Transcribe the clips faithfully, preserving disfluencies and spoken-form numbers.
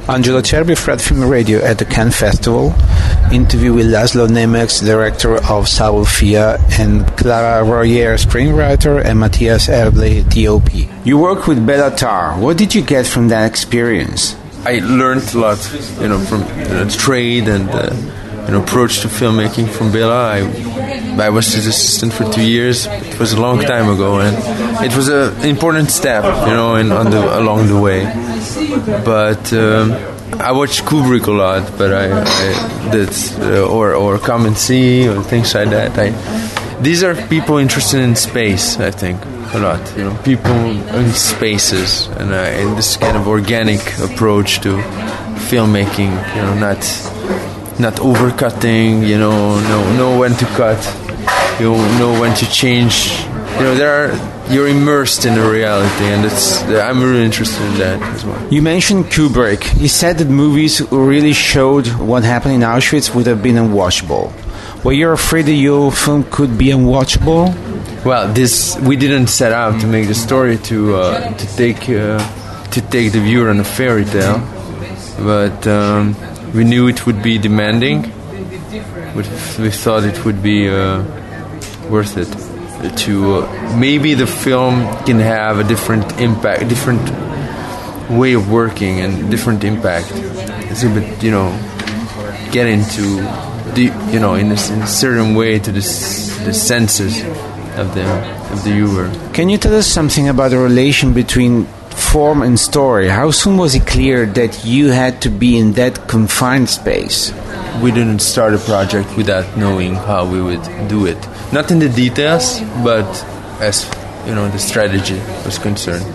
Angelo Cerbi, Fred Film Radio at the Cannes Festival. Interview with Laszlo Nemes, director of Salvia, and Clara Royer, screenwriter, and Matthias Erble, D O P. You work with Béla Tarr. What did you get from that experience? I learned a lot, you know, from the trade and uh, you know, approach to filmmaking from Béla. I, I was his assistant for two years. It was a long time ago, and it was an important step, you know, in on the along the way. But um, I watched Kubrick a lot, but I, I did uh, or or Come and See or things like that. I, these are people interested in space, I think. A lot, you know, people in spaces, and uh, in this kind of organic approach to filmmaking, you know, not not overcutting, you know, know know when to cut, you know when to change, you know, there are you're immersed in the reality, and it's I'm really interested in that as well. You mentioned Kubrick. He said that movies who really showed what happened in Auschwitz would have been unwatchable. Were you afraid that your film could be unwatchable? Well, this we didn't set out to make the story to uh, to take uh, to take the viewer on a fairy tale, but um, we knew it would be demanding. We, we thought it would be uh, worth it. To uh, maybe the film can have a different impact, different way of working, and different impact. It's a bit, you know, get into the, you know, in a, in a certain way to the the senses of the of the viewer. Can you tell us something about the relation between form and story? How soon was it clear that you had to be in that confined space? We didn't start a project without knowing how we would do it. Not in the details, but as you know, the strategy was concerned.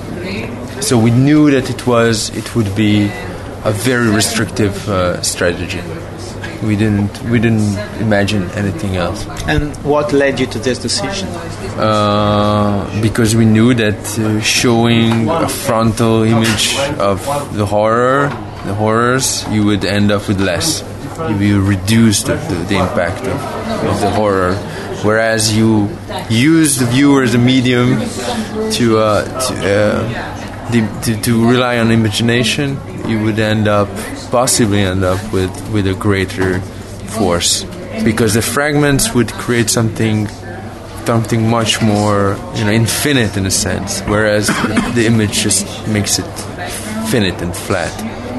So we knew that it was it would be a very restrictive uh, strategy. We didn't we didn't imagine anything else. And what led you to this decision? Uh, because we knew that uh, showing a frontal image of the horror, the horrors, you would end up with less. You will reduce the, the, the impact of, of the horror. Whereas you use the viewer as a medium to uh, to, uh, the, to to rely on imagination, you would end up possibly end up with, with a greater force, because the fragments would create something something much more, you know, infinite in a sense, whereas the, the image just makes it finite and flat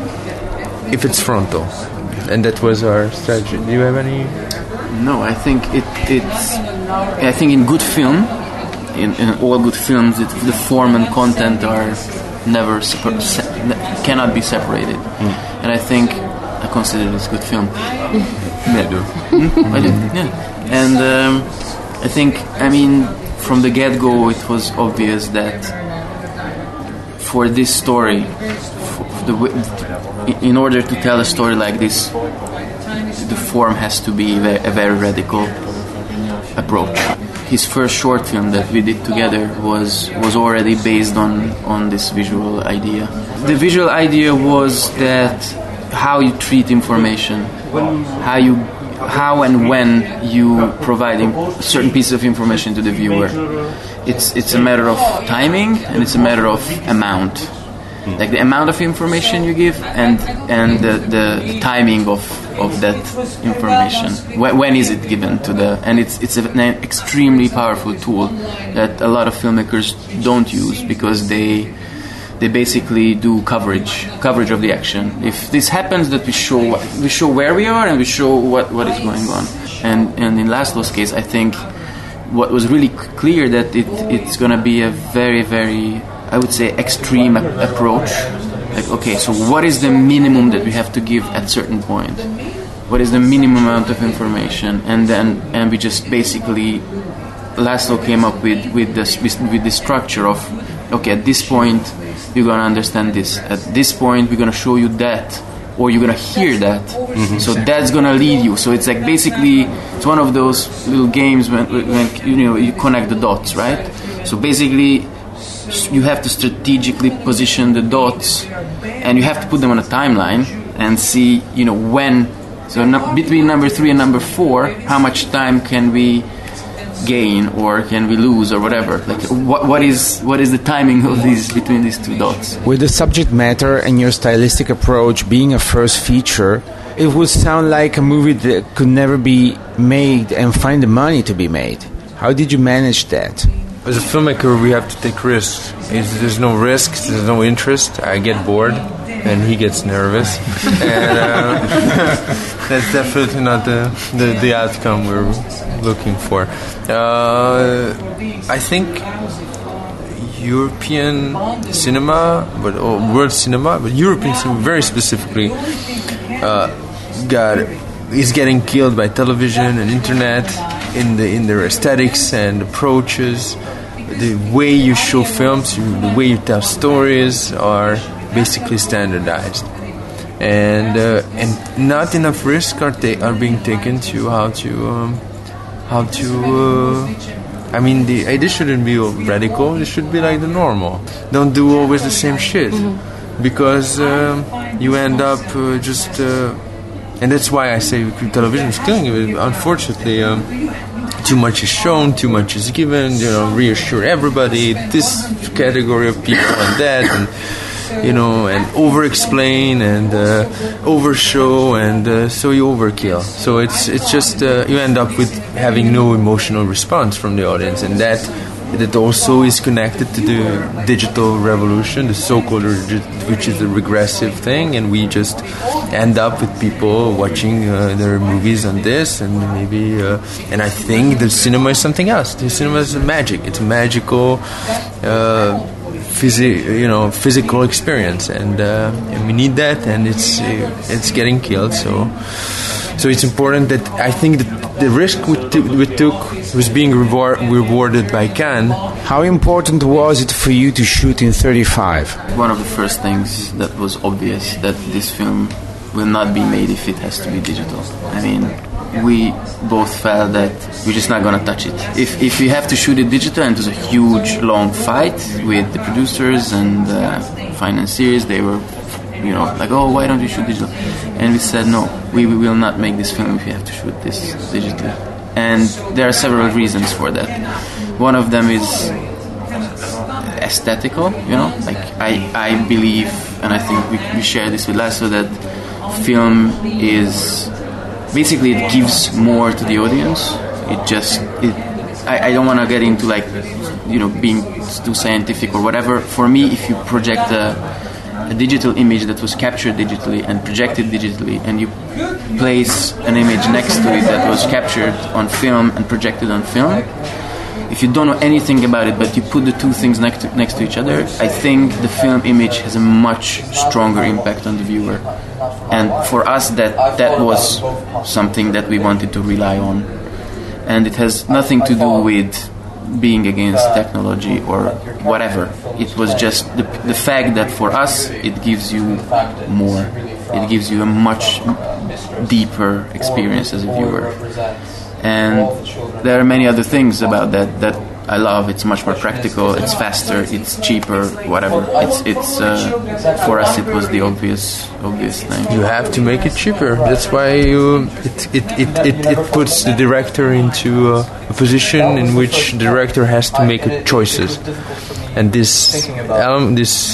if it's frontal. And that was our strategy. Do you have any? No, I think it it's I think in good film, in, in all good films, it, the form and content are never separ- se- cannot be separated. Mm. And I think I consider this good film. I do. Mm, I do. Yeah. And um, I think, I mean, from the get-go, it was obvious that for this story, for the, in order to tell a story like this, the form has to be a very radical approach. His first short film that we did together was was already based on, on this visual idea. The visual idea was that how you treat information, how you how and when you provide a certain piece of information to the viewer. It's it's a matter of timing, and it's a matter of amount. Like the amount of information you give, and and the, the timing of, of that information. When, when is it given to the? And it's it's an extremely powerful tool that a lot of filmmakers don't use, because they they basically do coverage coverage of the action. If this happens, that we show we show where we are, and we show what, what is going on. And and in Laszlo's case, I think what was really clear that it it's going to be a very very I would say extreme a- approach. Like, okay, so what is the minimum that we have to give at certain point? What is the minimum amount of information? And then, and we just basically, Laszlo came up with with this with the structure of, okay, at this point you're gonna understand this. At this point we're gonna show you that, or you're gonna hear that. Mm-hmm. So that's gonna lead you. So it's like basically it's one of those little games when, when you know you connect the dots, right? So basically, you have to strategically position the dots, and you have to put them on a timeline and see, you know, when. So no, between number three and number four, how much time can we gain or can we lose or whatever? Like, what what is what is the timing of these between these two dots? With the subject matter and your stylistic approach being a first feature, it would sound like a movie that could never be made and find the money to be made. How did you manage that? As a filmmaker, we have to take risks. If there's no risks, there's no interest. I get bored, and he gets nervous, and uh, that's definitely not the, the the outcome we're looking for. Uh, I think European cinema, but or world cinema, but European cinema very specifically, uh, got is getting killed by television and internet in the in their aesthetics and approaches. The way you show films, the way you tell stories are basically standardized, and uh, and not enough risks are ta- are being taken to how to um, how to. Uh, I mean, the idea shouldn't be radical. It should be like the normal. Don't do always the same shit, mm-hmm. because um, you end up uh, just. Uh, and that's why I say television is killing it. Unfortunately. Um, Too much is shown, too much is given, you know, reassure everybody, this category of people and that, and, you know, and over-explain and uh, over-show, and uh, so you overkill. So it's it's just, uh, you end up with having no emotional response from the audience, and that that also is connected to the digital revolution, the so-called, which is a regressive thing, and we just end up with people watching uh, their movies on this, and maybe, uh, and I think the cinema is something else. The cinema is a magic. It's a magical, uh, physi- you know, physical experience, and, uh, and we need that, and it's uh, it's getting killed. So, so it's important that I think that the risk we, t- we took was being rewar- rewarded by Cannes. How important was it for you to shoot in thirty-five? One of the first things that was obvious that this film will not be made if it has to be digital. I mean, we both felt that we're just not gonna touch it. If if we have to shoot it digital, and it was a huge long fight with the producers and uh, financiers, they were, you know, like, oh, why don't you shoot digital? And we said, no, we, we will not make this film if we have to shoot this digitally. And there are several reasons for that. One of them is aesthetical, you know, like I, I believe, and I think we, we share this with Laszlo, that film is, basically it gives more to the audience. It just, it, I, I don't want to get into like, you know, being too scientific or whatever. For me, if you project a a digital image that was captured digitally and projected digitally, and you place an image next to it that was captured on film and projected on film, if you don't know anything about it but you put the two things next to, next to each other, I think the film image has a much stronger impact on the viewer. And for us, that that was something that we wanted to rely on. And it has nothing to do with being against technology or whatever. It was just the, the fact that for us it gives you more. It gives you a much deeper experience as a viewer. And there are many other things about that that I love. It's much more practical, it's faster, it's cheaper, whatever. It's it's uh, for us it was the obvious obvious thing. You have to make it cheaper. That's why you it it, it, it, it puts the director into a, a position in which the director has to make choices. And this um, this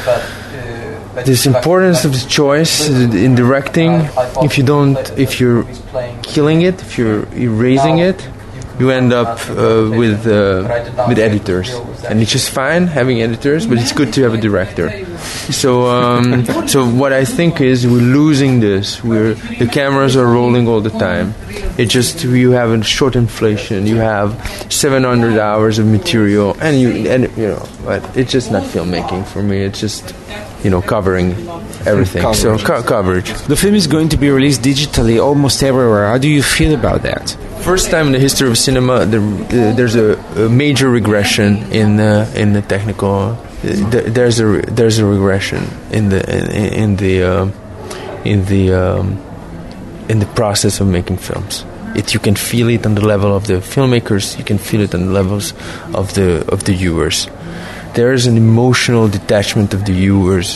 this importance of the choice in directing, if you don't, if you're killing it, if you're erasing it, you end up uh, with uh, with editors, and it's just fine having editors, but it's good to have a director. So, um, so what I think is we're losing this. We're the cameras are rolling all the time. It just you have a short inflation. You have seven hundred hours of material, and you and you know, but it's just not filmmaking for me. It's just, you know, covering everything. Coverage. So co- coverage. The film is going to be released digitally almost everywhere. How do you feel about that? First time in the history of cinema, the, uh, there's a, a major regression in uh, in the technical. Uh, th- there's a there's a regression in the in, in the uh, in the um, in the process of making films. It you can feel it on the level of the filmmakers. You can feel it on the levels of the of the viewers. There is an emotional detachment of the viewers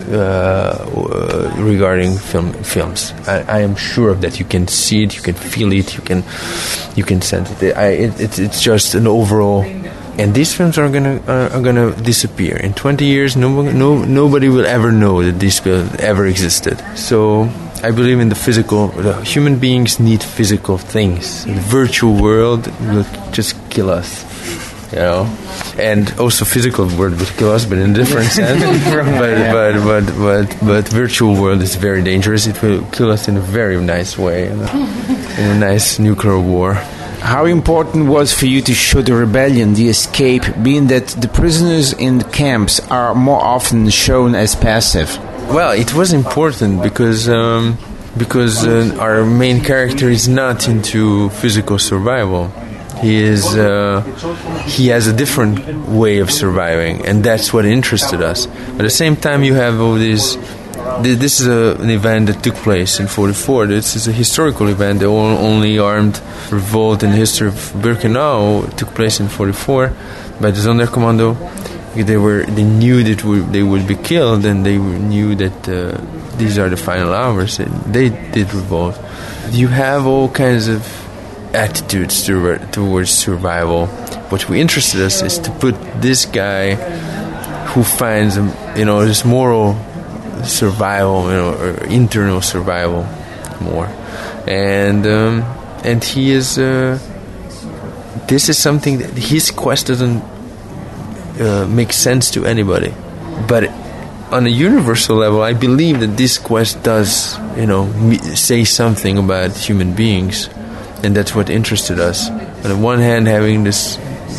uh, regarding film films. I, I am sure of that. You can see it, you can feel it, you can you can sense it. I, it it's, it's just an overall. And these films are gonna uh, are gonna disappear in twenty years. No, no, nobody will ever know that these films ever existed. So I believe in the physical. The human beings need physical things. The virtual world will just kill us, you know. And also, physical world would kill us, but in a different sense. but, but but but but virtual world is very dangerous. It will kill us in a very nice way, in a, in a nice nuclear war. How important was for you to show the rebellion, the escape, being that the prisoners in the camps are more often shown as passive? Well, it was important because um, because uh, our main character is not into physical survival. He is uh, he has a different way of surviving, and that's what interested us. At the same time, you have all these. This is a, an event that took place in forty-four. This is a historical event. The only armed revolt in the history of Birkenau took place in forty-four by the Sonderkommando. They were they knew that we, they would be killed, and they knew that uh, these are the final hours. They did revolt. You have all kinds of attitudes to, towards survival. What we interested us is to put this guy who finds you know this moral survival, you know, or internal survival more, and um, and he is. Uh, this is something that his quest doesn't uh, make sense to anybody, but on a universal level, I believe that this quest does, you know, me- say something about human beings, and that's what interested us. On the one hand, having this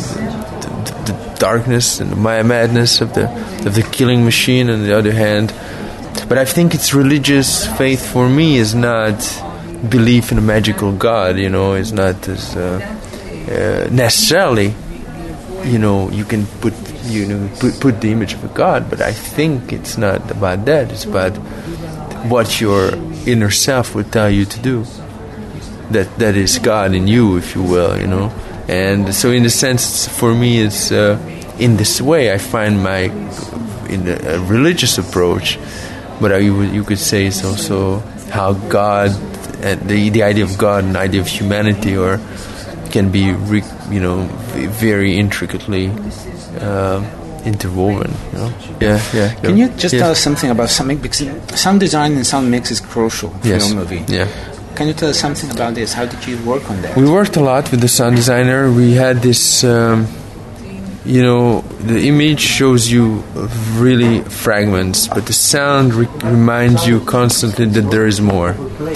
the, the darkness and the madness of the of the killing machine, and on the other hand. But I think it's religious faith for me is not belief in a magical God, you know, it's not as uh, uh, necessarily, you know, you can put, you know, put, put the image of a God, but I think it's not about that. It's about what your inner self would tell you to do. That that is God in you, if you will, you know. And so in a sense, for me, it's uh, in this way I find my, in a, a religious approach, but you you could say it's also how God, uh, the the idea of God and the idea of humanity, or can be, re, you know, very intricately uh, interwoven. You know? Yeah, yeah. Can you just yes. tell us something about sound mix? Because sound design and sound mix is crucial for yes. your movie. Yeah. Can you tell us something about this? How did you work on that? We worked a lot with the sound designer. We had this. Um, You know, the image shows you really fragments, but the sound re- reminds you constantly that there is more.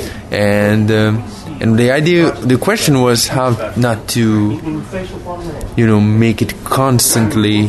And um, and the idea, the question was how not to, you know, make it constantly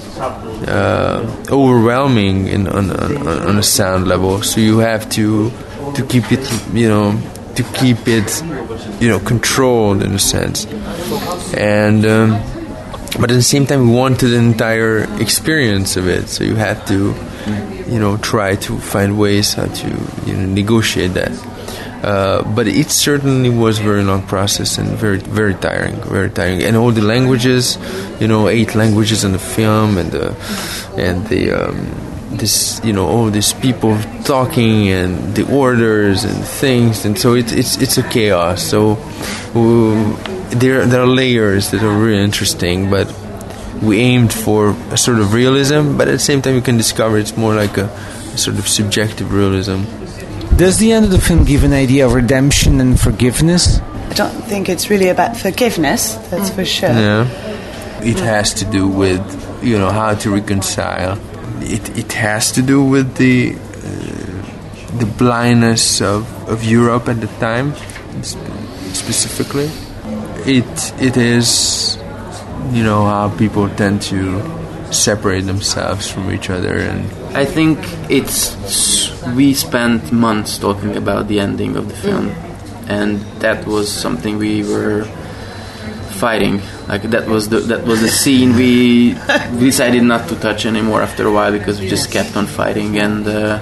uh, overwhelming in, on, on on a sound level. So you have to to keep it, you know, to keep it, you know, controlled in a sense, and. Um, But at the same time, we wanted the entire experience of it, so you had to, you know, try to find ways how to, you know, negotiate that. Uh, but it certainly was a very long process and very, very tiring, very tiring. And all the languages, you know, eight languages in the film, and the, and the, um, this, you know, all these people talking and the orders and things, and so it's it's it's a chaos. So. Uh, There, there are layers that are really interesting, but we aimed for a sort of realism, but at the same time you can discover it's more like a, a sort of subjective realism. Does the end of the film give an idea of redemption and forgiveness? I don't think it's really about forgiveness, that's for sure. Yeah. It has to do with, you know, how to reconcile. It it has to do with the uh, the blindness of, of Europe at the time, specifically. It it is, you know, how people tend to separate themselves from each other, and I think it's we spent months talking about the ending of the film, and that was something we were fighting. Like that was the that was the scene we decided not to touch anymore after a while because we just kept on fighting, and uh,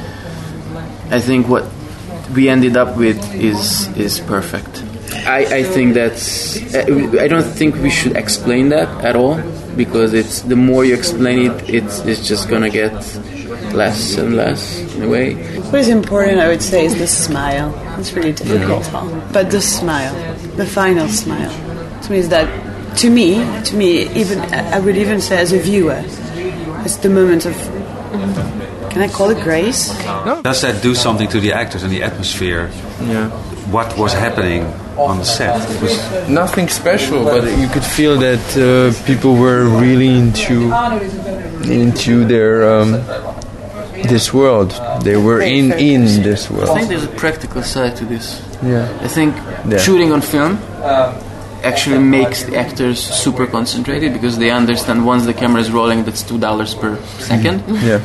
I think what we ended up with is is perfect. I, I think that's. I don't think we should explain that at all, because it's the more you explain it, it's it's just gonna get less and less in a way. What is important, I would say, is the smile. It's really difficult, yeah. But the smile, the final smile, to me is that, to me, to me, even I would even say as a viewer, it's the moment of, can I call it grace? No. Does that do something to the actors and the atmosphere? Yeah. What was happening on the set? It was nothing special, but you could feel that uh, people were really into into their um, this world. They were in in this world. I think there's a practical side to this. Yeah. I think yeah. shooting on film actually makes the actors super concentrated because they understand once the camera is rolling, that's two dollars per second. Yeah.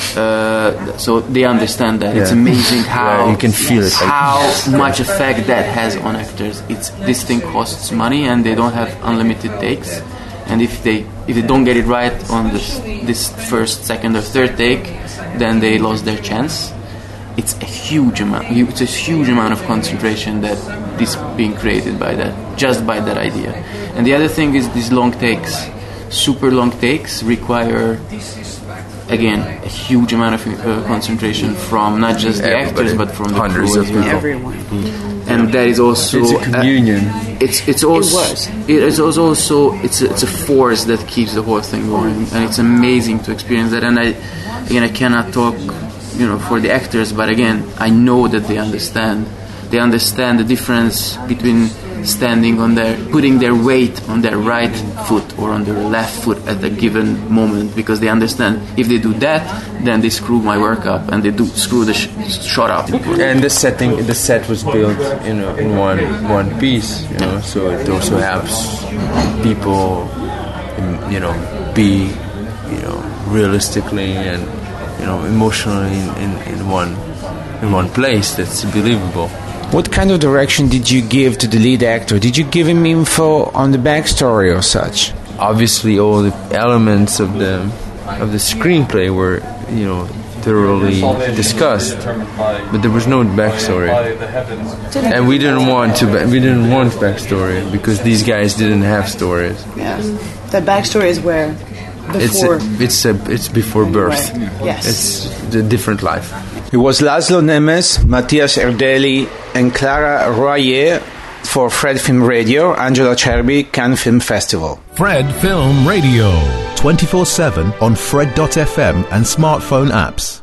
Uh, so they understand that. Yeah. It's amazing how yeah, you can feel it. How much effect that has on actors. It's this thing costs money, and they don't have unlimited takes. And if they if they don't get it right on this this first, second, or third take, then they lost their chance. It's a huge amount. It's a huge amount of concentration that is being created by that, just by that idea. And the other thing is these long takes, super long takes, require again a huge amount of uh, concentration from not just the Everybody, actors but from the hundreds crew of as well. Everyone. Mm. And that is also it's a communion. Uh, it's it's also it was. It is also it's a, it's a force that keeps the whole thing going, and it's amazing to experience that. And I again I cannot talk, you know, for the actors, but again, I know that they understand. They understand the difference between standing on their, putting their weight on their right foot or on their left foot at a given moment, because they understand if they do that, then they screw my work up, and they do screw the sh- shot up. And the setting, the set was built, you know, in one one piece, you know, so it also helps people, you know, be, you know, realistically and, you know, emotionally in, in, in one in one place that's believable. What kind of direction did you give to the lead actor? Did you give him info on the backstory or such? Obviously, all the elements of the of the screenplay were, you know, thoroughly discussed, but there was no backstory, and we didn't want to. We didn't want backstory because these guys didn't have stories. Yeah, the backstory is where before it's a, it's a, it's before birth. Right. Yes, it's a different life. It was Laszlo Nemes, Matthias Erdely, and Clara Royer for Fred Film Radio, Angelo Cerbi, Cannes Film Festival. Fred Film Radio, twenty-four seven on Fred dot f m and smartphone apps.